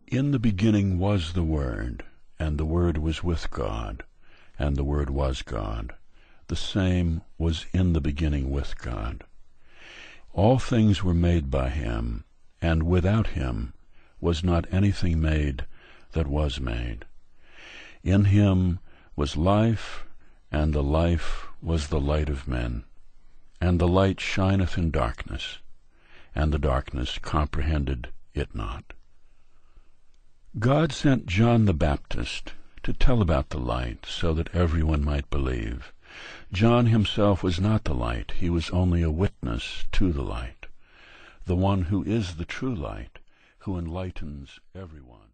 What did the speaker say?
In the beginning was the Word, and the Word was with God, and the Word was God. The same was in the beginning with God. All things were made by him, and without him was not anything made that was made. In him was life, and the life was the light of men. And the light shineth in darkness, and the darkness comprehended it not. God sent John the Baptist to tell about the light, so that everyone might believe. John himself was not the light, he was only a witness to the light, the one who is the true light, who enlightens everyone.